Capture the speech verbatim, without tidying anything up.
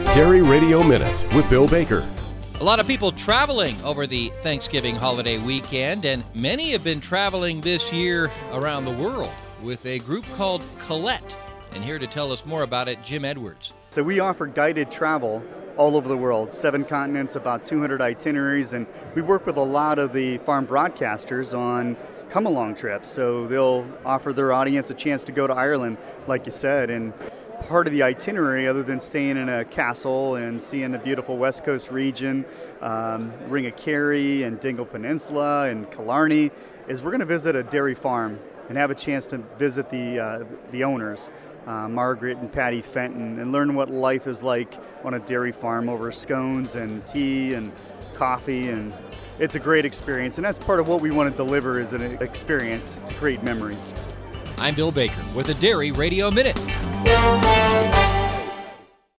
Dairy Radio Minute with Bill Baker. A lot of people traveling over the Thanksgiving holiday weekend, and many have been traveling this year around the world with a group called Colette. And here to tell us more about it, Jim Edwards. So we offer guided travel all over the world, seven continents, about two hundred itineraries, and we work with a lot of the farm broadcasters on come-along trips. So they'll offer their audience a chance to go to Ireland, like you said, and part of the itinerary, other than staying in a castle and seeing the beautiful West Coast region, um, Ring of Kerry and Dingle Peninsula and Killarney, is we're going to visit a dairy farm and have a chance to visit the uh, the owners, uh, Margaret and Patty Fenton, and learn what life is like on a dairy farm over scones and tea and coffee. And it's a great experience, and that's part of what we want to deliver, is an experience to create memories. I'm Bill Baker with a Dairy Radio Minute.